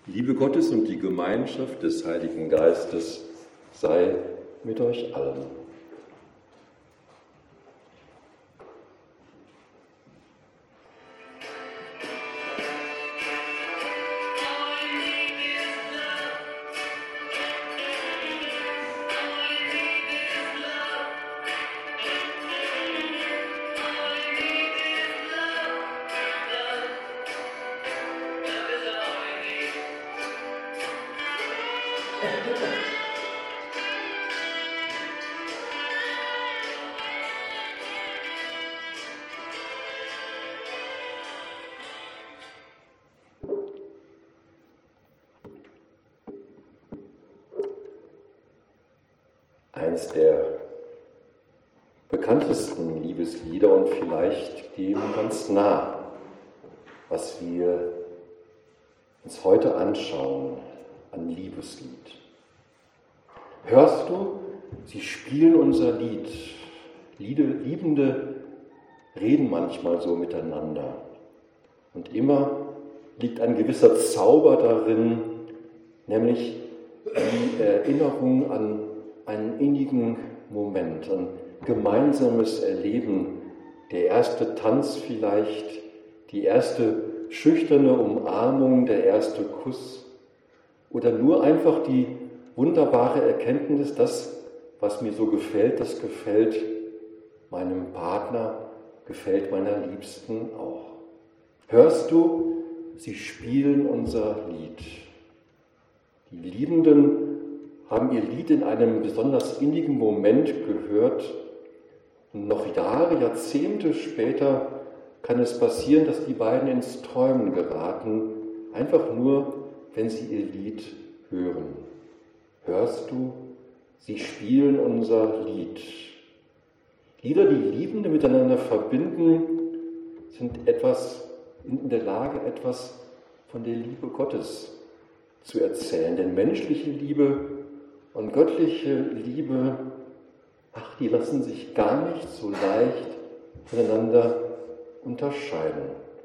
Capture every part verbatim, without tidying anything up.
Liebe Gottes und die Gemeinschaft des Heiligen Geistes sei mit euch allen. Eins der bekanntesten Liebeslieder und vielleicht dem ganz nah, was wir uns heute anschauen, ein Liebeslied. Hörst du, sie spielen unser Lied. Liebende reden manchmal so miteinander. Und immer liegt ein gewisser Zauber darin, nämlich die Erinnerung an einen innigen Moment, ein gemeinsames Erleben, der erste Tanz vielleicht, die erste schüchterne Umarmung, der erste Kuss oder nur einfach die wunderbare Erkenntnis, das, was mir so gefällt, das gefällt meinem Partner, gefällt meiner Liebsten auch. Hörst du, sie spielen unser Lied. Die Liebenden haben ihr Lied in einem besonders innigen Moment gehört und noch Jahre, Jahrzehnte später kann es passieren, dass die beiden ins Träumen geraten, einfach nur, wenn sie ihr Lied hören. Hörst du, sie spielen unser Lied. Lieder, die Liebende miteinander verbinden, sind etwas in der Lage, etwas von der Liebe Gottes zu erzählen. Denn menschliche Liebe und göttliche Liebe, ach, die lassen sich gar nicht so leicht voneinander unterscheiden.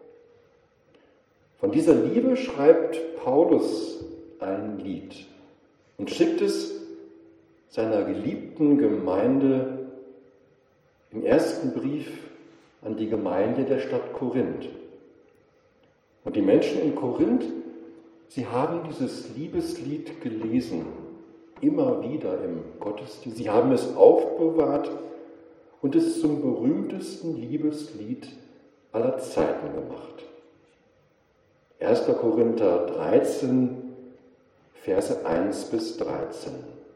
Von dieser Liebe schreibt Paulus ein Lied und schickt es seiner geliebten Gemeinde im ersten Brief an die Gemeinde der Stadt Korinth. Und die Menschen in Korinth, sie haben dieses Liebeslied gelesen, immer wieder im Gottesdienst. Sie haben es aufbewahrt und es zum berühmtesten Liebeslied aller Zeiten gemacht. erster Korinther dreizehn, Verse eins bis dreizehn.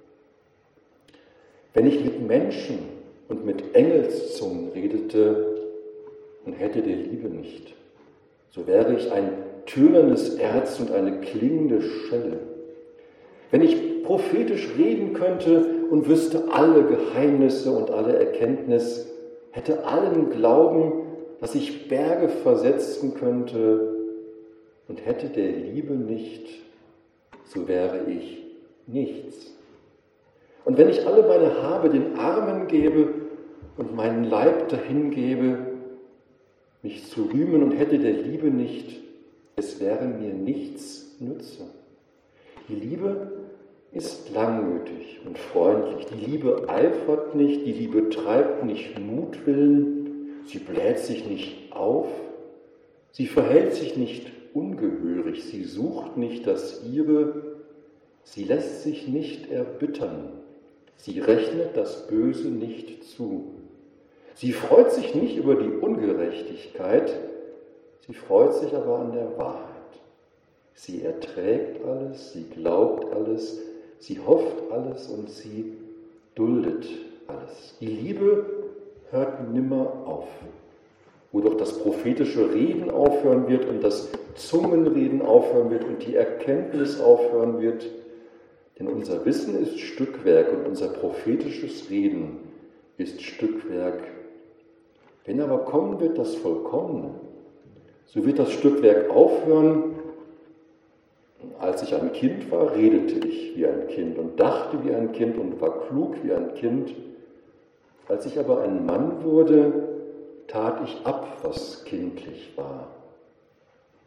Wenn ich mit Menschen und mit Engelszungen redete und hätte der Liebe nicht, so wäre ich ein tönernes Erz und eine klingende Schelle. Wenn ich prophetisch reden könnte und wüsste alle Geheimnisse und alle Erkenntnis, hätte allen Glauben, dass ich Berge versetzen könnte und hätte der Liebe nicht, so wäre ich nichts. Und wenn ich alle meine Habe den Armen gebe und meinen Leib dahingebe, mich zu rühmen und hätte der Liebe nicht, es wäre mir nichts nütze. Die Liebe ist langmütig und freundlich. Die Liebe eifert nicht, die Liebe treibt nicht Mutwillen, sie bläht sich nicht auf, sie verhält sich nicht ungehörig, sie sucht nicht das Ihre, sie lässt sich nicht erbittern, sie rechnet das Böse nicht zu. Sie freut sich nicht über die Ungerechtigkeit, sie freut sich aber an der Wahrheit. Sie erträgt alles, sie glaubt alles, sie hofft alles und sie duldet alles. Die Liebe hört nimmer auf. Wo doch das prophetische Reden aufhören wird und das Zungenreden aufhören wird und die Erkenntnis aufhören wird. Denn unser Wissen ist Stückwerk und unser prophetisches Reden ist Stückwerk. Wenn aber kommen wird das Vollkommene, so wird das Stückwerk aufhören. Als ich ein Kind war, redete ich wie ein Kind und dachte wie ein Kind und war klug wie ein Kind. Als ich aber ein Mann wurde, tat ich ab, was kindlich war.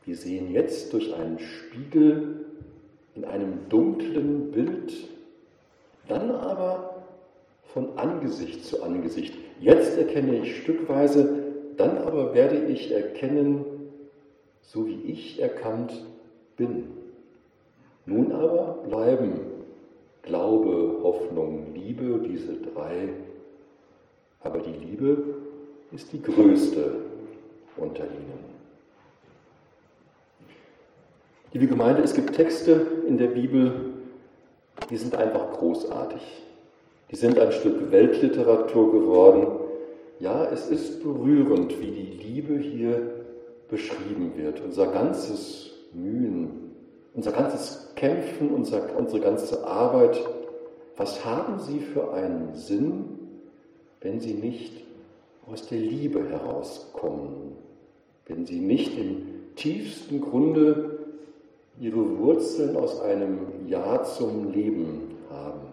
Wir sehen jetzt durch einen Spiegel in einem dunklen Bild, dann aber von Angesicht zu Angesicht. Jetzt erkenne ich stückweise, dann aber werde ich erkennen, so wie ich erkannt bin. Nun aber bleiben Glaube, Hoffnung, Liebe, diese drei, aber die Liebe ist die größte unter ihnen. Liebe Gemeinde, es gibt Texte in der Bibel, die sind einfach großartig. Die sind ein Stück Weltliteratur geworden. Ja, es ist berührend, wie die Liebe hier beschrieben wird. Unser ganzes Mühen, unser ganzes Kämpfen, unser, unsere ganze Arbeit. Was haben sie für einen Sinn, wenn sie nicht aus der Liebe herauskommen? Wenn sie nicht im tiefsten Grunde ihre Wurzeln aus einem Ja zum Leben haben.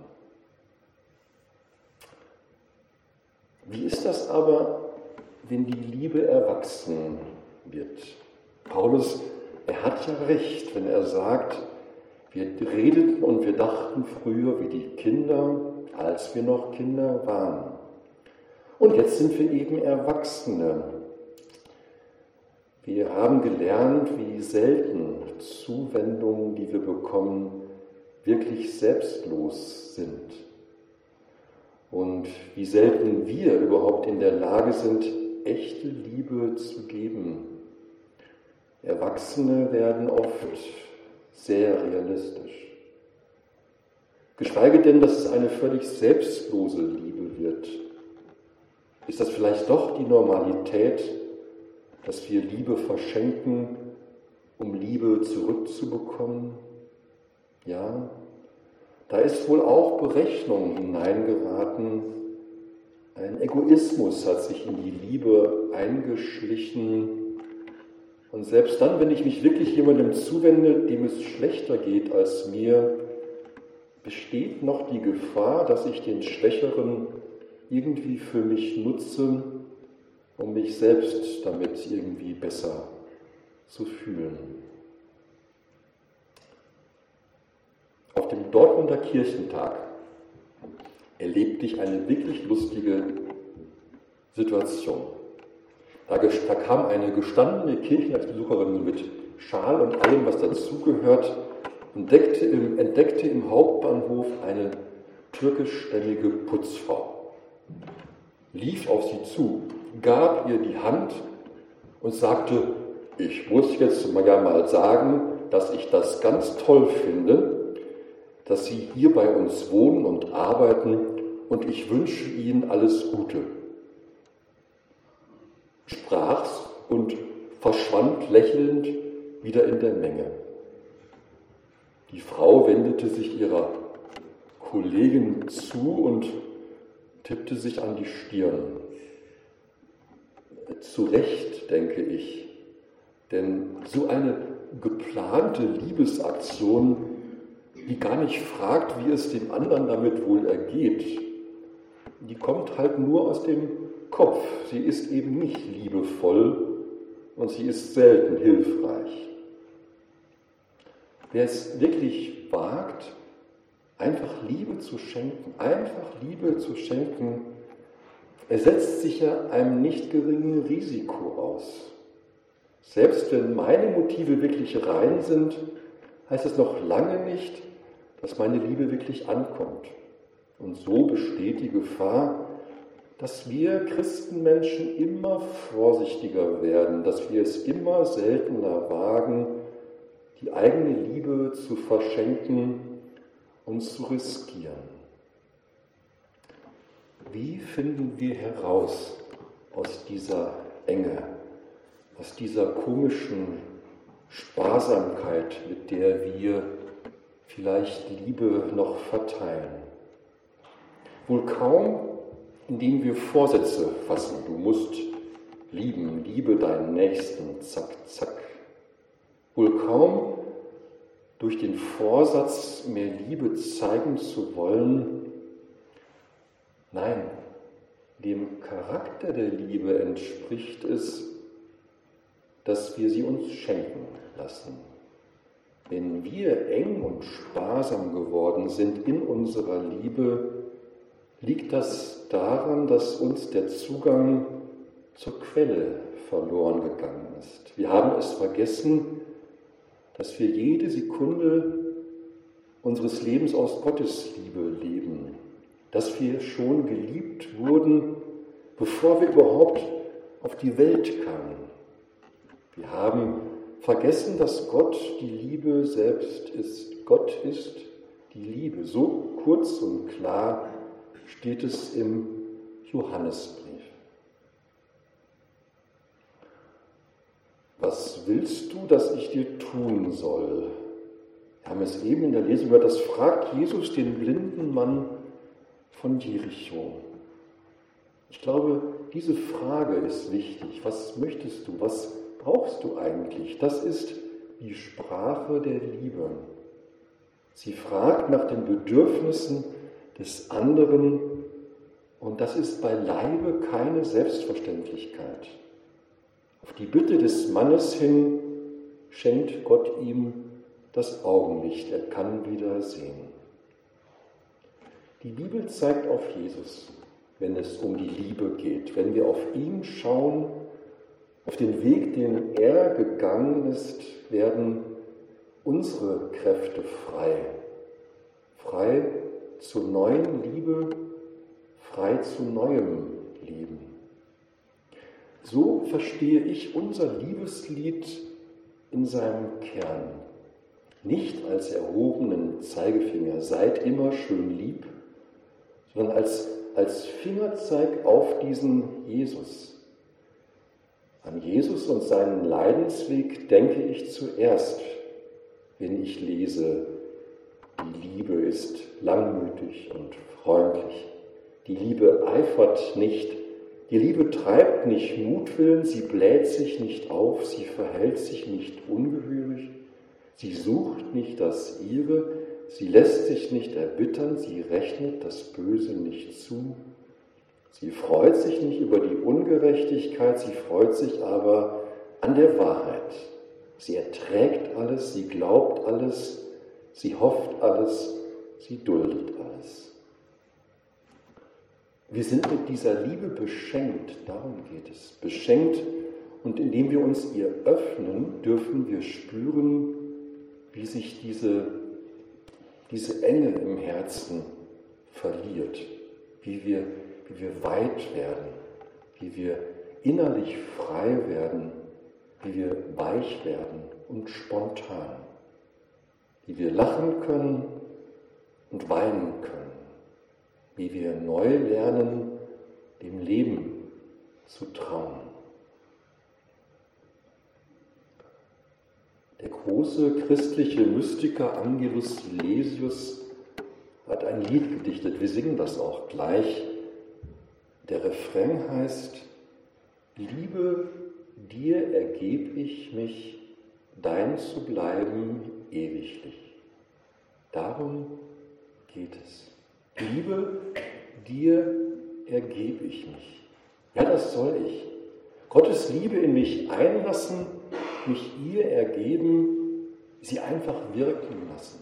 Wie ist das aber, wenn die Liebe erwachsen wird? Paulus, er hat ja recht, wenn er sagt, wir redeten und wir dachten früher wie die Kinder, als wir noch Kinder waren. Und jetzt sind wir eben Erwachsene. Wir haben gelernt, wie selten Zuwendungen, die wir bekommen, wirklich selbstlos sind. Und wie selten wir überhaupt in der Lage sind, echte Liebe zu geben. Erwachsene werden oft sehr realistisch. Geschweige denn, dass es eine völlig selbstlose Liebe wird. Ist das vielleicht doch die Normalität, dass wir Liebe verschenken, um Liebe zurückzubekommen? Ja, da ist wohl auch Berechnung hineingeraten. Ein Egoismus hat sich in die Liebe eingeschlichen. Und selbst dann, wenn ich mich wirklich jemandem zuwende, dem es schlechter geht als mir, besteht noch die Gefahr, dass ich den Schwächeren irgendwie für mich nutze, um mich selbst damit irgendwie besser zu fühlen. Auf dem Dortmunder Kirchentag erlebte ich eine wirklich lustige Situation. Da, da kam eine gestandene Kirchenbesucherin mit Schal und allem, was dazugehört, und entdeckte im, entdeckte im Hauptbahnhof eine türkischstämmige Putzfrau. Lief auf sie zu, gab ihr die Hand und sagte, ich muss jetzt mal ja mal sagen, dass ich das ganz toll finde, dass Sie hier bei uns wohnen und arbeiten und ich wünsche Ihnen alles Gute. Sprach's und verschwand lächelnd wieder in der Menge. Die Frau wendete sich ihrer Kollegin zu und tippte sich an die Stirn. Zu Recht, denke ich, denn so eine geplante Liebesaktion, die gar nicht fragt, wie es dem anderen damit wohl ergeht, die kommt halt nur aus dem Kopf. Sie ist eben nicht liebevoll und sie ist selten hilfreich. Wer es wirklich wagt, einfach Liebe zu schenken, einfach Liebe zu schenken, er setzt sich ja einem nicht geringen Risiko aus. Selbst wenn meine Motive wirklich rein sind, heißt es noch lange nicht, dass meine Liebe wirklich ankommt. Und so besteht die Gefahr, dass wir Christenmenschen immer vorsichtiger werden, dass wir es immer seltener wagen, die eigene Liebe zu verschenken und zu riskieren. Wie finden wir heraus aus dieser Enge, aus dieser komischen Sparsamkeit, mit der wir vielleicht Liebe noch verteilen? Wohl kaum, indem wir Vorsätze fassen. Du musst lieben, liebe deinen Nächsten, zack, zack. Wohl kaum durch den Vorsatz, mehr Liebe zeigen zu wollen. Nein, dem Charakter der Liebe entspricht es, dass wir sie uns schenken lassen. Wenn wir eng und sparsam geworden sind in unserer Liebe, liegt das daran, dass uns der Zugang zur Quelle verloren gegangen ist. Wir haben es vergessen, dass wir jede Sekunde unseres Lebens aus Gottes Liebe leben, dass wir schon geliebt wurden, bevor wir überhaupt auf die Welt kamen. Wir haben vergessen, dass Gott die Liebe selbst ist. Gott ist die Liebe. So kurz und klar steht es im Johannesbrief. Was willst du, dass ich dir tun soll? Wir haben es eben in der Lesung gehört, das fragt Jesus den blinden Mann von Jericho. Ich glaube, diese Frage ist wichtig. Was möchtest du? Was brauchst du eigentlich? Das ist die Sprache der Liebe. Sie fragt nach den Bedürfnissen des anderen und das ist beileibe keine Selbstverständlichkeit. Auf die Bitte des Mannes hin schenkt Gott ihm das Augenlicht, er kann wieder sehen. Die Bibel zeigt auf Jesus, wenn es um die Liebe geht, wenn wir auf ihn schauen, auf den Weg, den er gegangen ist, werden unsere Kräfte frei. Frei zur neuen Liebe, frei zu neuem Leben. So verstehe ich unser Liebeslied in seinem Kern. Nicht als erhobenen Zeigefinger, seid immer schön lieb, sondern als, als Fingerzeig auf diesen Jesus. An Jesus und seinen Leidensweg denke ich zuerst, wenn ich lese, die Liebe ist langmütig und freundlich. Die Liebe eifert nicht, die Liebe treibt nicht Mutwillen, sie bläht sich nicht auf, sie verhält sich nicht ungehörig, sie sucht nicht das Ihre, sie lässt sich nicht erbittern, sie rechnet das Böse nicht zu. Sie freut sich nicht über die Ungerechtigkeit, sie freut sich aber an der Wahrheit. Sie erträgt alles, sie glaubt alles, sie hofft alles, sie duldet alles. Wir sind mit dieser Liebe beschenkt, darum geht es. Beschenkt und indem wir uns ihr öffnen, dürfen wir spüren, wie sich diese, diese Enge im Herzen verliert, wie wir wie wir weit werden, wie wir innerlich frei werden, wie wir weich werden und spontan, wie wir lachen können und weinen können, wie wir neu lernen, dem Leben zu trauen. Der große christliche Mystiker Angelus Silesius hat ein Lied gedichtet, wir singen das auch gleich. Der Refrain heißt, Liebe, dir ergeb ich mich, dein zu bleiben ewiglich. Darum geht es. Liebe, dir ergeb ich mich. Ja, das soll ich. Gottes Liebe in mich einlassen, mich ihr ergeben, sie einfach wirken lassen.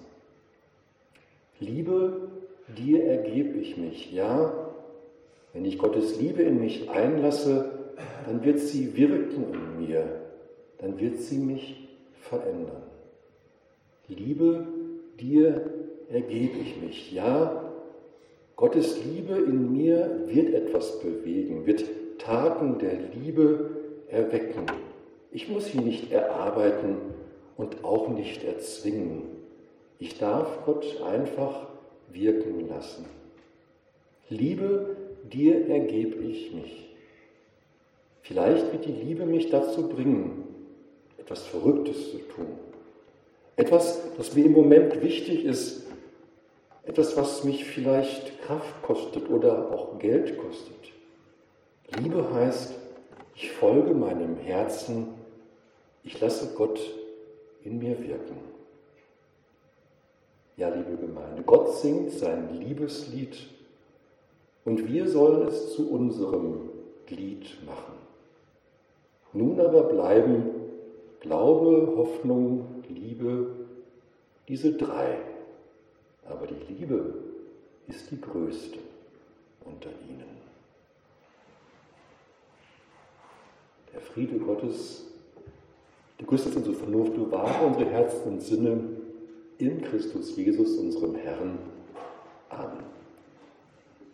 Liebe, dir ergeb ich mich. Ja, wenn ich Gottes Liebe in mich einlasse, dann wird sie wirken in mir, dann wird sie mich verändern. Liebe, dir ergebe ich mich. Ja, Gottes Liebe in mir wird etwas bewegen, wird Taten der Liebe erwecken. Ich muss sie nicht erarbeiten und auch nicht erzwingen. Ich darf Gott einfach wirken lassen. Liebe, dir ergebe ich mich. Vielleicht wird die Liebe mich dazu bringen, etwas Verrücktes zu tun. Etwas, das mir im Moment wichtig ist. Etwas, was mich vielleicht Kraft kostet oder auch Geld kostet. Liebe heißt, ich folge meinem Herzen, ich lasse Gott in mir wirken. Ja, liebe Gemeinde, Gott singt sein Liebeslied und wir sollen es zu unserem Lied machen. Nun aber bleiben Glaube, Hoffnung, Liebe, diese drei. Aber die Liebe ist die größte unter ihnen. Der Friede Gottes, der größte ist unsere Vernunft, bewahre unsere Herzen und Sinne in Christus Jesus, unserem Herrn. Amen.